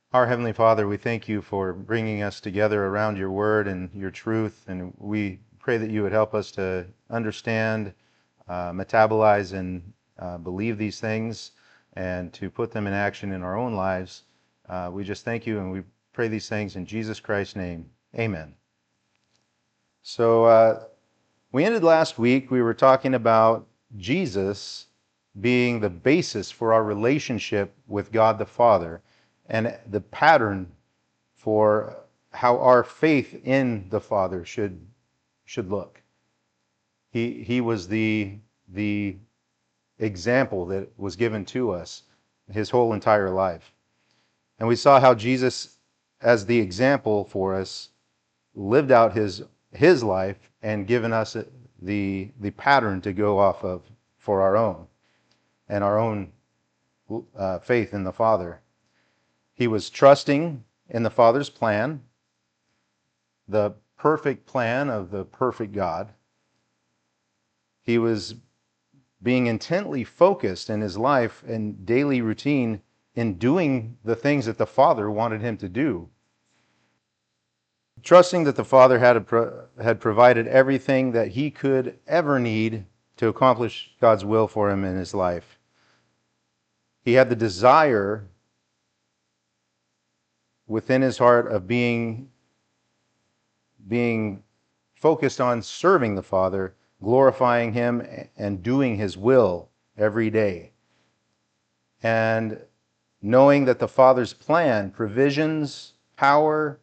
Our Heavenly Father, we thank you for bringing us together around your word and your truth, and we pray that you would help us to understand, metabolize, and believe these things, and to put them in action in our own lives. We just thank you, and we pray these things in Jesus Christ's name. Amen. So we ended last week, we were talking about Jesus being the basis for our relationship with God the Father and the pattern for how our faith in the Father should look. He was the example that was given to us his whole entire life. And we saw how Jesus, as the example for us, lived out his life and given us the pattern to go off of for our own and our own faith in the Father. He was trusting in the Father's plan, the perfect plan of the perfect God. He was being intently focused in his life and daily routine in doing the things that the Father wanted him to do. Trusting that the Father had provided everything that he could ever need to accomplish God's will for him in his life. He had the desire within his heart of being focused on serving the Father, glorifying him, and doing his will every day. And knowing that the Father's plan, provisions, power,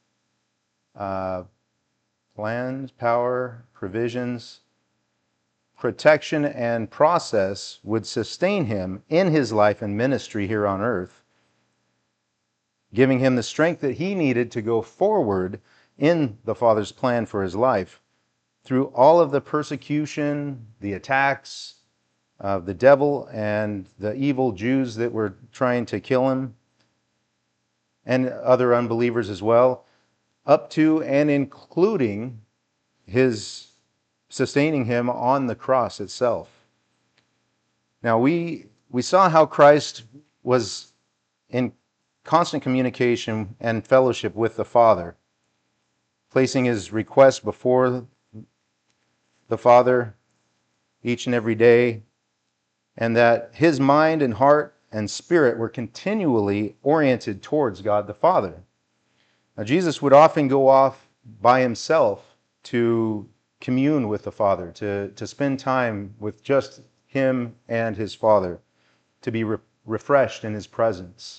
provisions, protection, and process would sustain him in his life and ministry here on earth, giving him the strength that he needed to go forward in the Father's plan for his life through all of the persecution, the attacks of the devil and the evil Jews that were trying to kill him, and other unbelievers as well, up to and including his sustaining him on the cross itself. Now we saw how Christ was in constant communication and fellowship with the Father, placing his requests before the Father each and every day, and that his mind and heart and spirit were continually oriented towards God the Father. Now, Jesus would often go off by himself to commune with the Father, to spend time with just him and his Father, to be refreshed in his presence.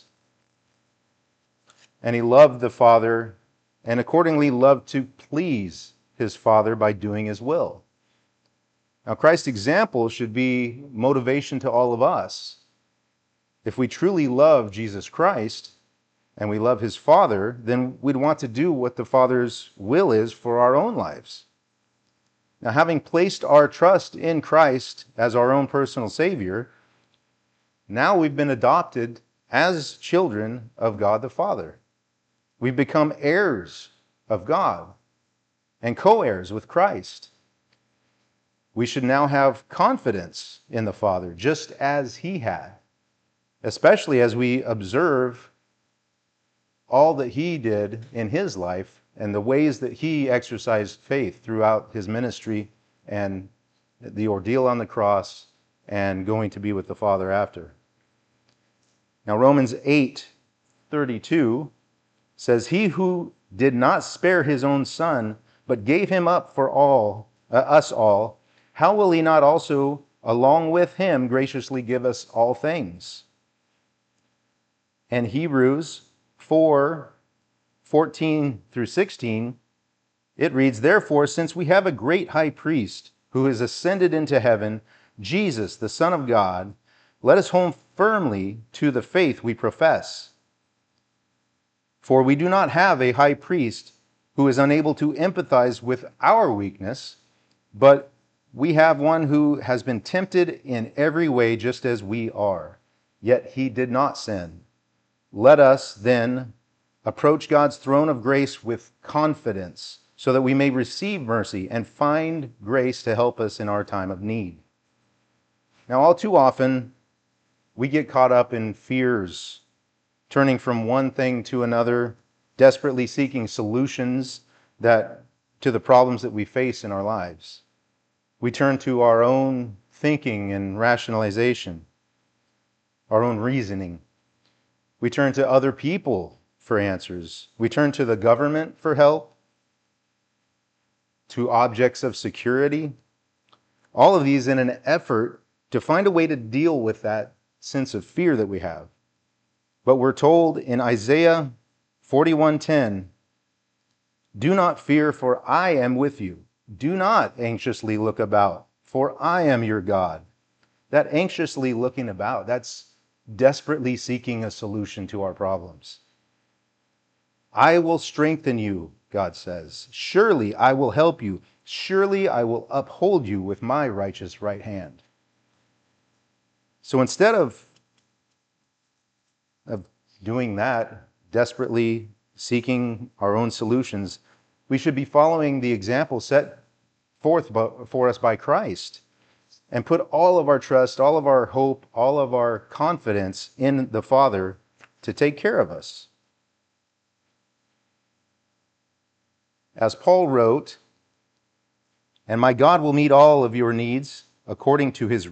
And he loved the Father and accordingly loved to please his Father by doing his will. Now, Christ's example should be motivation to all of us. If we truly love Jesus Christ and we love his Father, then we'd want to do what the Father's will is for our own lives. Now, having placed our trust in Christ as our own personal Savior, now we've been adopted as children of God the Father. We've become heirs of God and co-heirs with Christ. We should now have confidence in the Father, just as he had, especially as we observe all that he did in his life and the ways that he exercised faith throughout his ministry and the ordeal on the cross and going to be with the Father after. Now, Romans 8:32 says, "He who did not spare his own son, but gave him up for us all, how will he not also, along with him, graciously give us all things?" And Hebrews 4:14 through 16, it reads, "Therefore, since we have a great high priest who has ascended into heaven, Jesus, the Son of God, let us hold firmly to the faith we profess. For we do not have a high priest who is unable to empathize with our weakness, but we have one who has been tempted in every way just as we are, yet he did not sin. Let us then approach God's throne of grace with confidence, so that we may receive mercy and find grace to help us in our time of need." Now, all too often, we get caught up in fears turning from one thing to another, desperately seeking solutions to the problems that we face in our lives. We turn to our own thinking and rationalization, our own reasoning. We turn to other people for answers. We turn to the government for help, to objects of security. All of these in an effort to find a way to deal with that sense of fear that we have. But we're told in Isaiah 41:10, "Do not fear, for I am with you. Do not anxiously look about, for I am your God." That anxiously looking about, that's desperately seeking a solution to our problems. I will strengthen you, God says. Surely I will help you. Surely I will uphold you with my righteous right hand. So instead of doing that, desperately seeking our own solutions, we should be following the example set forth for us by Christ and put all of our trust, all of our hope, all of our confidence in the Father to take care of us. As Paul wrote, "And my God will meet all of your needs according to the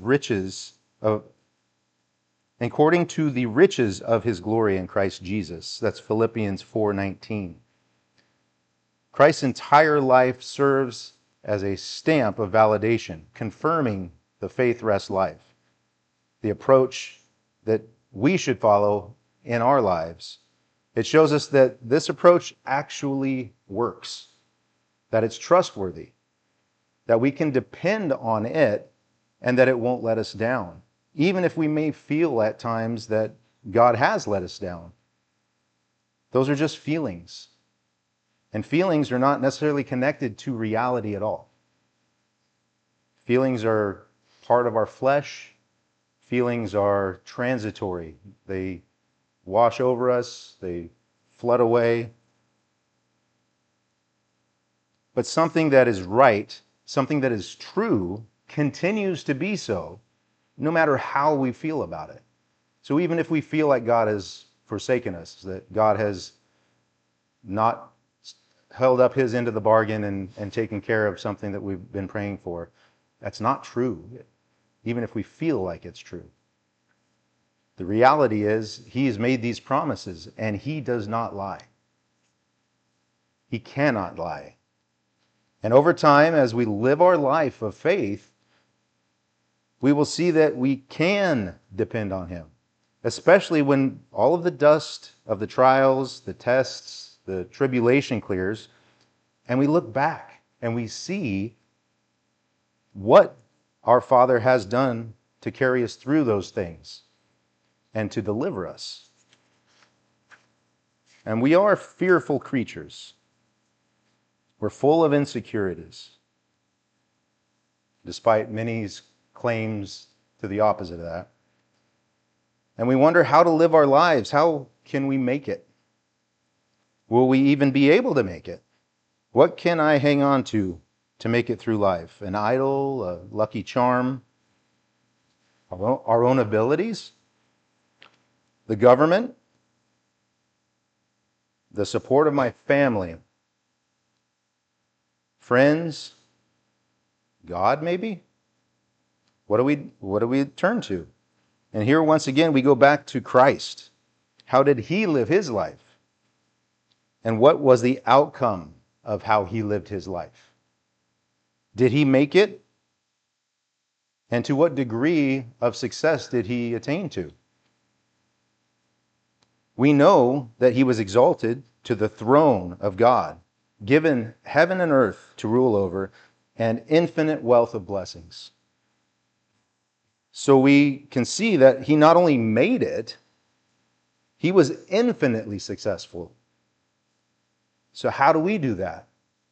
riches of his glory in Christ Jesus." That's Philippians 4:19. Christ's entire life serves as a stamp of validation, confirming the faith rest life, the approach that we should follow in our lives. It shows us that this approach actually works, that it's trustworthy, that we can depend on it, and that it won't let us down, even if we may feel at times that God has let us down. Those are just feelings. And feelings are not necessarily connected to reality at all. Feelings are part of our flesh. Feelings are transitory. They wash over us, they flood away. But something that is right, something that is true, continues to be so, no matter how we feel about it. So even if we feel like God has forsaken us, that God has not held up his end of the bargain and taken care of something that we've been praying for, that's not true, even if we feel like it's true. The reality is, he has made these promises, and he does not lie. He cannot lie. And over time, as we live our life of faith, we will see that we can depend on him, especially when all of the dust of the trials, the tests, the tribulation clears, and we look back and we see what our Father has done to carry us through those things and to deliver us. And we are fearful creatures. We're full of insecurities, despite many's claims to the opposite of that. And we wonder how to live our lives. How can we make it? Will we even be able to make it? What can I hang on to make it through life? An idol, a lucky charm, our own abilities, the government, the support of my family, friends, God maybe? What do we turn to? And here once again we go back to Christ. How did he live his life? And what was the outcome of how he lived his life? Did he make it? And to what degree of success did he attain to? We know that he was exalted to the throne of God, given heaven and earth to rule over, and infinite wealth of blessings. So we can see that he not only made it, he was infinitely successful. So how do we do that?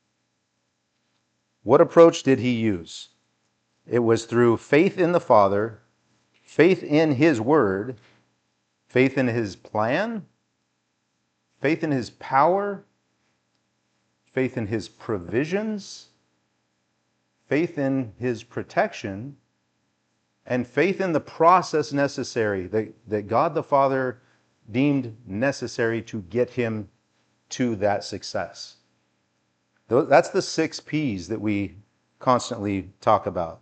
What approach did he use? It was through faith in the Father, faith in his word, faith in his plan, faith in his power, faith in his provisions, faith in his protection, and faith in the process necessary that God the Father deemed necessary to get him to that success. That's the 6 P's that we constantly talk about.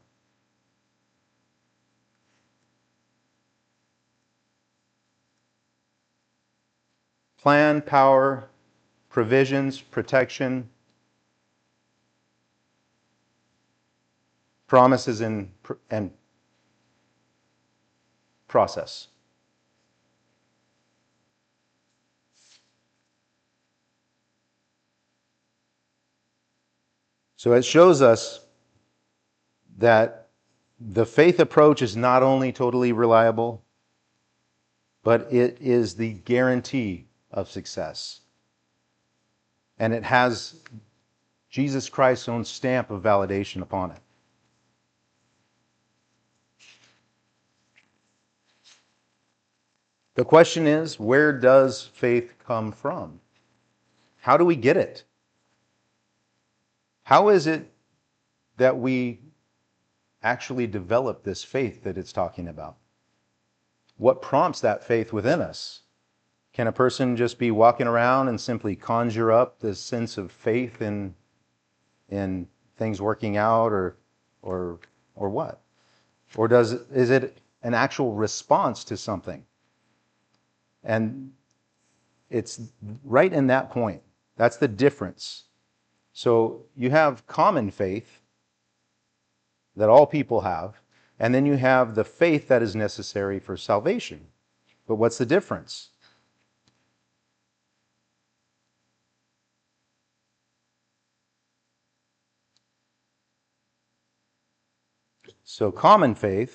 Plan, power, provisions, protection, promises, and process. So it shows us that the faith approach is not only totally reliable, but it is the guarantee of success. And it has Jesus Christ's own stamp of validation upon it. The question is, where does faith come from? How do we get it? How is it that we actually develop this faith that it's talking about? What prompts that faith within us? Can a person just be walking around and simply conjure up this sense of faith in things working out, or what? Or is it an actual response to something? And it's right in that point. That's the difference. So you have common faith that all people have, and then you have the faith that is necessary for salvation. But what's the difference? So common faith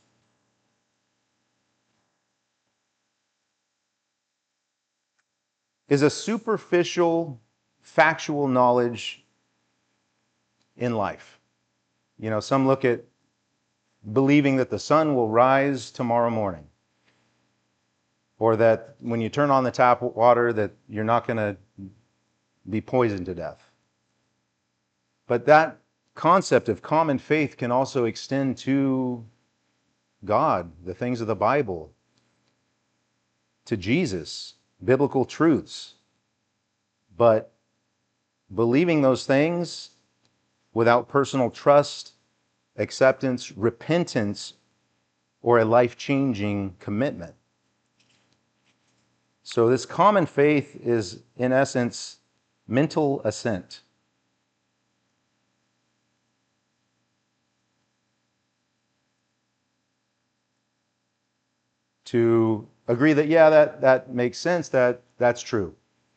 is a superficial, factual knowledge in life. You know, some look at believing that the sun will rise tomorrow morning, or that when you turn on the tap water that you're not going to be poisoned to death. But that concept of common faith can also extend to God, the things of the Bible, to Jesus, biblical truths. But believing those things without personal trust, acceptance, repentance, or a life-changing commitment. So this common faith is, in essence, mental assent. To agree that, yeah, that makes sense, that's true.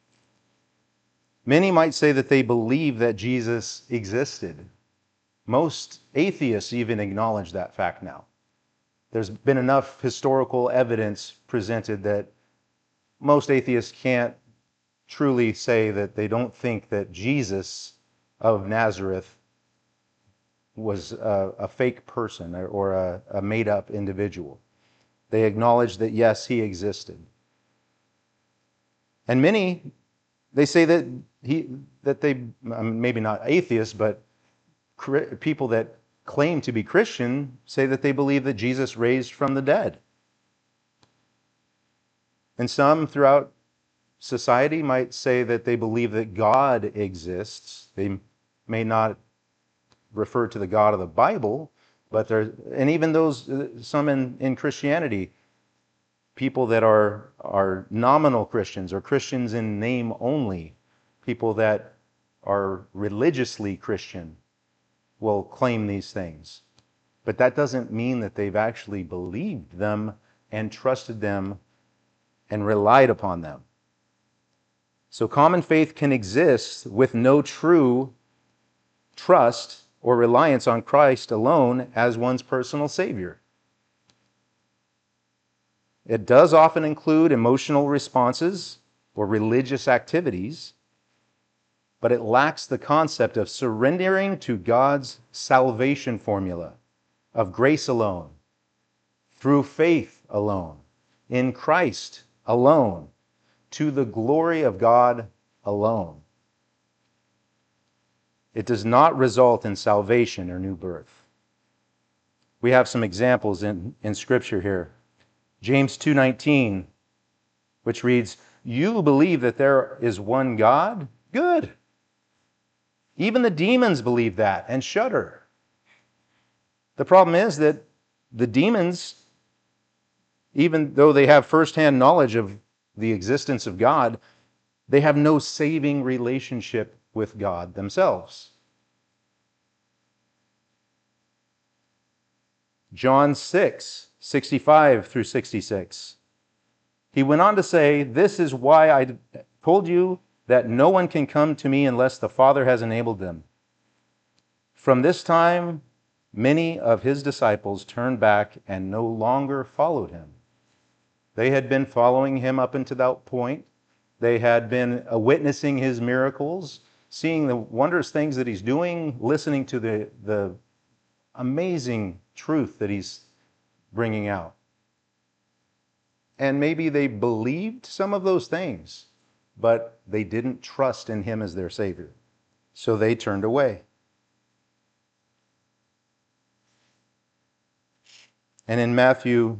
Many might say that they believe that Jesus existed. Most atheists even acknowledge that fact now. There's been enough historical evidence presented that most atheists can't truly say that they don't think that Jesus of Nazareth was a fake person or a made-up individual. They acknowledge that, yes, he existed. And many, they say that maybe not atheists, but people that claim to be Christian say that they believe that Jesus raised from the dead. And some throughout society might say that they believe that God exists. They may not refer to the God of the Bible, but and even those, some in Christianity, people that are nominal Christians or Christians in name only, people that are religiously Christian, will claim these things. But that doesn't mean that they've actually believed them and trusted them and relied upon them. So common faith can exist with no true trust or reliance on Christ alone as one's personal Savior. It does often include emotional responses or religious activities, but it lacks the concept of surrendering to God's salvation formula of grace alone, through faith alone, in Christ alone, to the glory of God alone. It does not result in salvation or new birth. We have some examples in Scripture here. James 2:19, which reads, "You believe that there is one God? Good. Even the demons believe that and shudder." The problem is that the demons, even though they have firsthand knowledge of the existence of God, they have no saving relationship with God themselves. John 6:65 through 66. He went on to say, "This is why I told you that no one can come to me unless the Father has enabled them." From this time, many of his disciples turned back and no longer followed him. They had been following him up until that point. They had been witnessing his miracles, seeing the wondrous things that he's doing, listening to the amazing truth that he's bringing out. And maybe they believed some of those things, but they didn't trust in him as their Savior. So they turned away. And in Matthew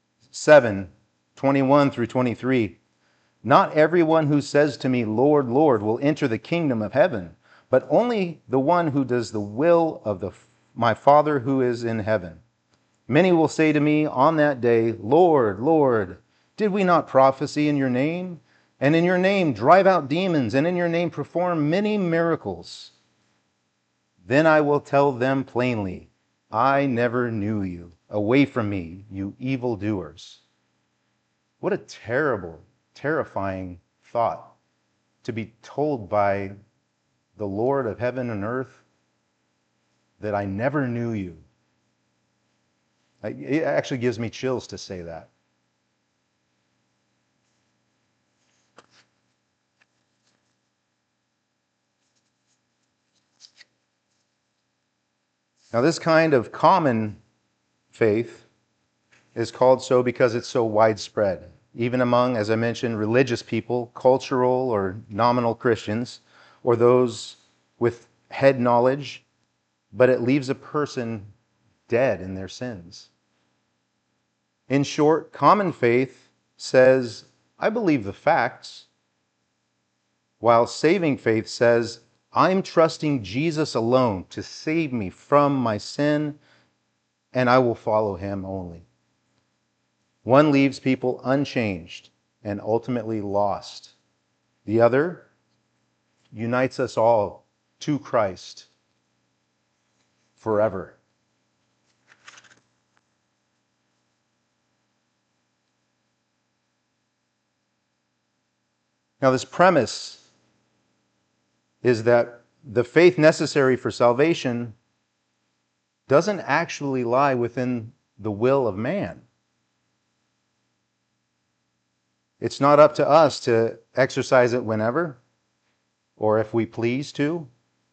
7:21 through 23, "Not everyone who says to me, 'Lord, Lord,' will enter the kingdom of heaven, but only the one who does the will of my Father who is in heaven. Many will say to me on that day, 'Lord, Lord, did we not prophesy in your name? And in your name drive out demons, and in your name perform many miracles?' Then I will tell them plainly, 'I never knew you. Away from me, you evildoers.'" What a terrible, terrifying thought, to be told by the Lord of heaven and earth that I never knew you. It actually gives me chills to say that. Now, this kind of common faith is called so because it's so widespread, even among, as I mentioned, religious people, cultural or nominal Christians, or those with head knowledge, but it leaves a person dead in their sins. In short, common faith says, "I believe the facts," while saving faith says, "I'm trusting Jesus alone to save me from my sin, and I will follow him only." One leaves people unchanged and ultimately lost. The other unites us all to Christ forever. Now, this premise is that the faith necessary for salvation doesn't actually lie within the will of man. It's not up to us to exercise it whenever or if we please to.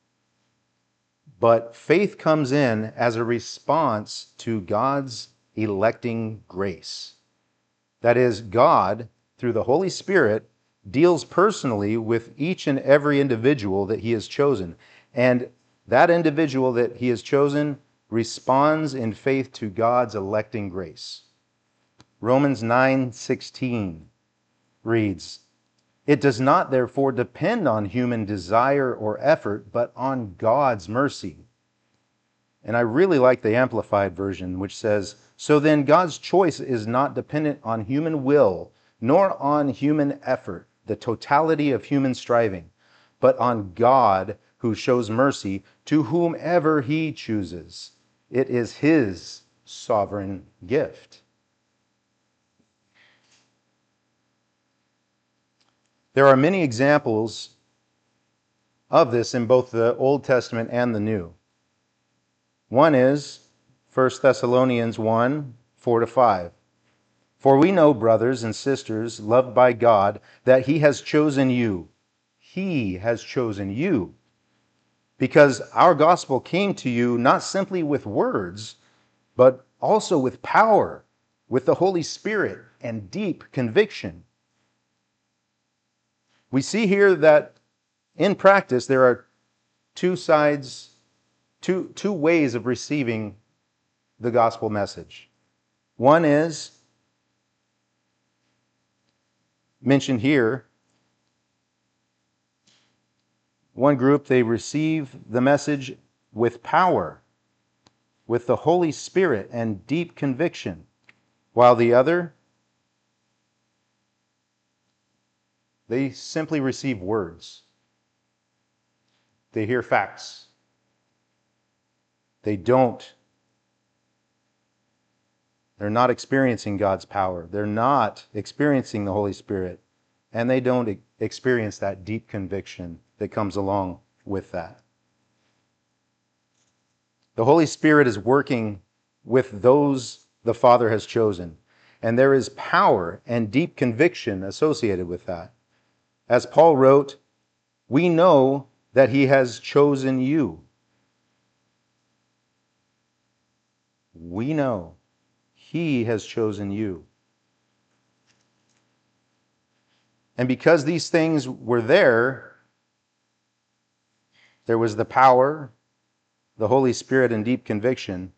But faith comes in as a response to God's electing grace. That is, God, through the Holy Spirit, deals personally with each and every individual that he has chosen. And that individual that he has chosen responds in faith to God's electing grace. Romans 9:16 reads, "It does not therefore depend on human desire or effort, but on God's mercy." And I really like the Amplified Version, which says, "So then God's choice is not dependent on human will, nor on human effort, the totality of human striving, but on God who shows mercy to whomever he chooses. It is his sovereign gift." There are many examples of this in both the Old Testament and the New. One is 1 Thessalonians 1:4-5. "For we know, brothers and sisters, loved by God, that he has chosen you. He has chosen you. Because our gospel came to you not simply with words, but also with power, with the Holy Spirit, and deep conviction." We see here that in practice there are two sides, two ways of receiving the gospel message. One is mentioned here, one group, they receive the message with power, with the Holy Spirit and deep conviction, while the other, they simply receive words. They hear facts. They're not experiencing God's power. They're not experiencing the Holy Spirit. And they don't experience that deep conviction that comes along with that. The Holy Spirit is working with those the Father has chosen. And there is power and deep conviction associated with that. As Paul wrote, we know that he has chosen you. We know he has chosen you. And because these things were there was the power, the Holy Spirit, and deep conviction.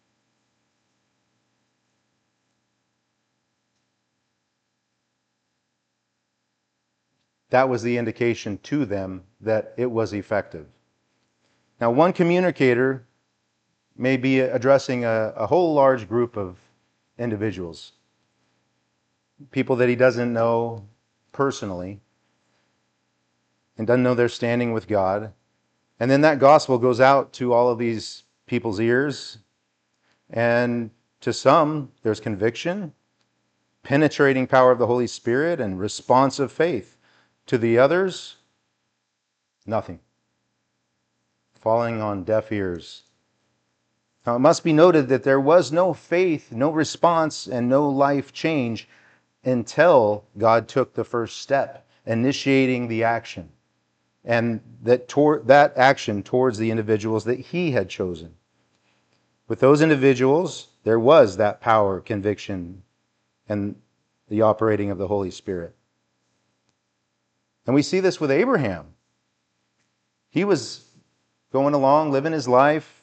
That was the indication to them that it was effective. Now, one communicator may be addressing a whole large group of individuals, people that he doesn't know personally and doesn't know their standing with God. And then that gospel goes out to all of these people's ears. And to some, there's conviction, penetrating power of the Holy Spirit, and responsive faith. To the others, nothing. Falling on deaf ears. Now, it must be noted that there was no faith, no response, and no life change until God took the first step, initiating the action. And that action towards the individuals that he had chosen. With those individuals, there was that power, conviction, and the operating of the Holy Spirit. And we see this with Abraham. He was going along, living his life,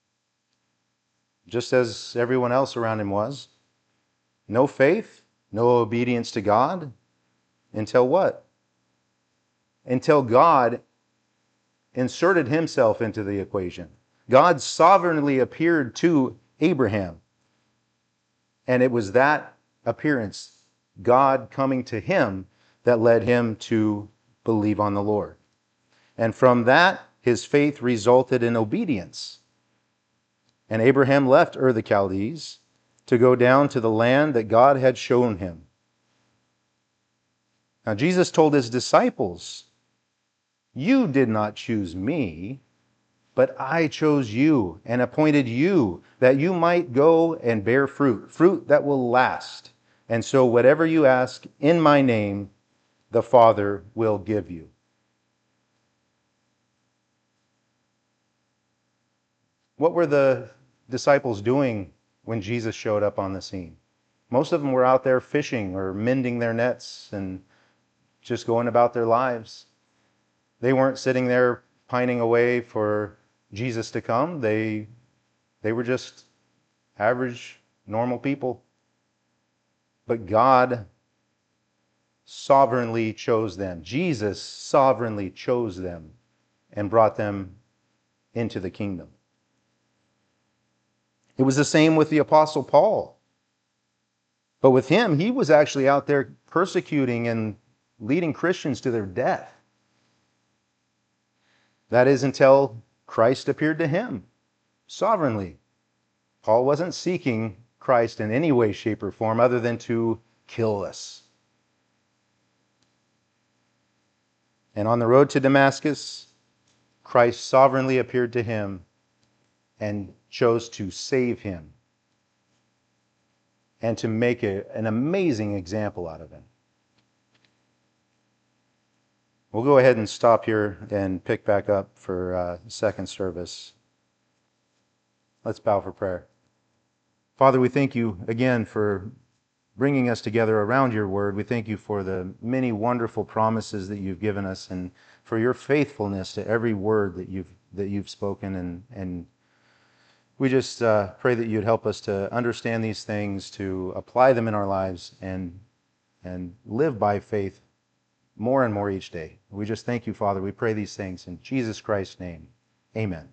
just as everyone else around him was. No faith, no obedience to God, until what? Until God inserted himself into the equation. God sovereignly appeared to Abraham. And it was that appearance, God coming to him, that led him to believe on the Lord. And from that, his faith resulted in obedience. And Abraham left Ur the Chaldees to go down to the land that God had shown him. Now, Jesus told his disciples, you did not choose me, but I chose you and appointed you that you might go and bear fruit, fruit that will last. And so whatever you ask in my name, the Father will give you. What were the disciples doing when Jesus showed up on the scene? Most of them were out there fishing or mending their nets and just going about their lives. They weren't sitting there pining away for Jesus to come. They were just average, normal people. But God sovereignly chose them. Jesus sovereignly chose them and brought them into the kingdom. It was the same with the Apostle Paul. But with him, he was actually out there persecuting and leading Christians to their death. That is until Christ appeared to him sovereignly. Paul wasn't seeking Christ in any way, shape, or form other than to kill us. And on the road to Damascus, Christ sovereignly appeared to him and chose to save him and to make an amazing example out of him. We'll go ahead and stop here and pick back up for second service. Let's bow for prayer. Father, we thank you again for bringing us together around your word. We thank you for the many wonderful promises that you've given us and for your faithfulness to every word that you've spoken. And we just pray that you'd help us to understand these things, to apply them in our lives, and and live by faith more and more each day. We just thank you, Father. We pray these things in Jesus Christ's name. Amen.